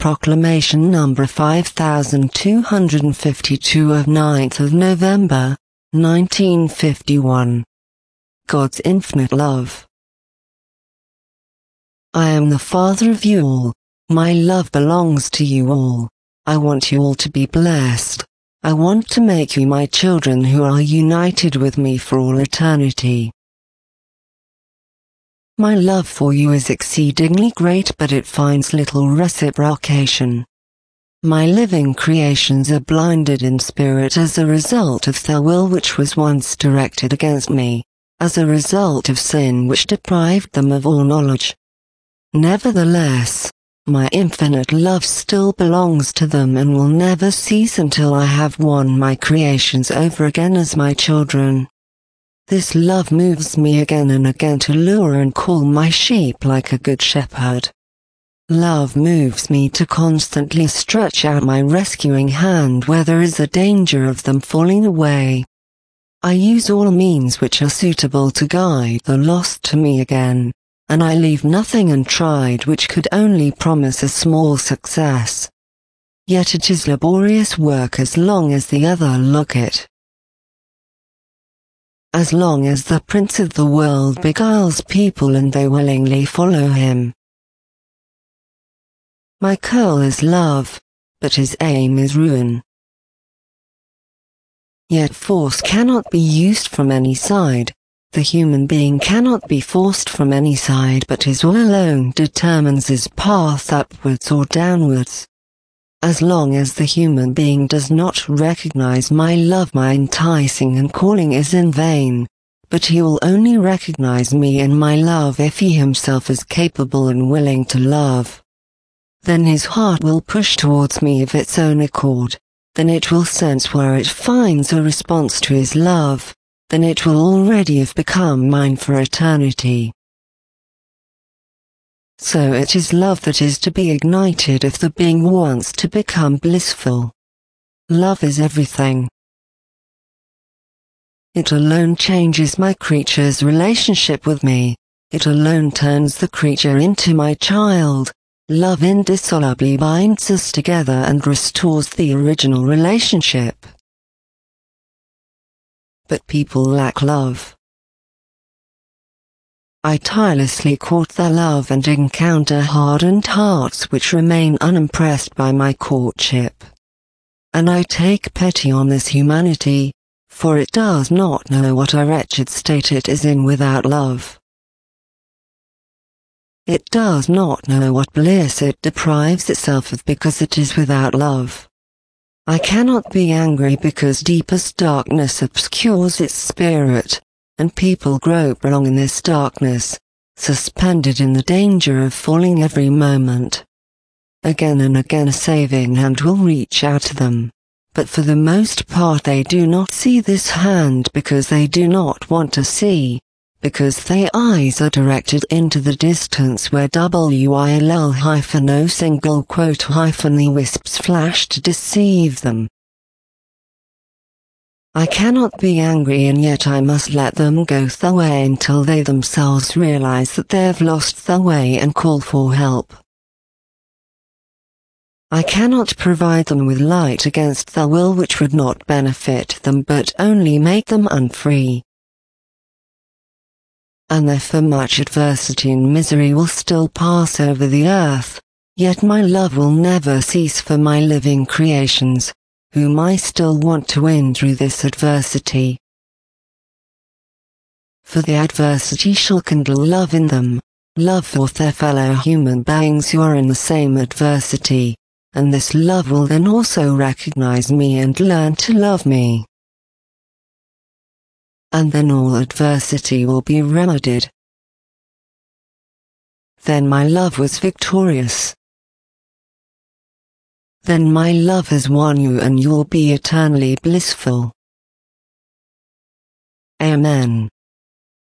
Proclamation number 5252 of 9th of November, 1951. God's infinite love. I am the Father of you all. My love belongs to you all. I want you all to be blessed. I want to make you my children who are united with me for all eternity. My love for you is exceedingly great, but it finds little reciprocation. My living creations are blinded in spirit as a result of their will which was once directed against me, as a result of sin which deprived them of all knowledge. Nevertheless, my infinite love still belongs to them and will never cease until I have won my creations over again as my children. This love moves me again and again to lure and call my sheep like a good shepherd. Love moves me to constantly stretch out my rescuing hand where there is a danger of them falling away. I use all means which are suitable to guide the lost to me again, and I leave nothing untried which could only promise a small success. Yet it is laborious work as long as the other look it. As long as the Prince of the world beguiles people and they willingly follow him. My call is love, but his aim is ruin. Yet force cannot be used from any side. The human being cannot be forced from any side, but his will alone determines his path upwards or downwards. As long as the human being does not recognize my love, my enticing and calling is in vain, but he will only recognize me and my love if he himself is capable and willing to love. Then his heart will push towards me of its own accord, then it will sense where it finds a response to his love, then it will already have become mine for eternity. So it is love that is to be ignited if the being wants to become blissful. Love is everything. It alone changes my creature's relationship with me. It alone turns the creature into my child. Love indissolubly binds us together and restores the original relationship. But people lack love. I tirelessly court their love and encounter hardened hearts which remain unimpressed by my courtship. And I take pity on this humanity, for it does not know what a wretched state it is in without love. It does not know what bliss it deprives itself of because it is without love. I cannot be angry because deepest darkness obscures its spirit, and people grope along in this darkness, suspended in the danger of falling every moment. Again and again a saving hand will reach out to them, but for the most part they do not see this hand because they do not want to see, because their eyes are directed into the distance where WILL-O-the wisps flash to deceive them. I cannot be angry and yet I must let them go their way until they themselves realize that they have lost their way and call for help. I cannot provide them with light against their will which would not benefit them but only make them unfree. And therefore much adversity and misery will still pass over the earth, yet my love will never cease for my living creations, whom I still want to win through this adversity. For the adversity shall kindle love in them, love for their fellow human beings who are in the same adversity, and this love will then also recognize me and learn to love me. And then all adversity will be remedied. Then my love was victorious. Then my love has won you and you will be eternally blissful. Amen.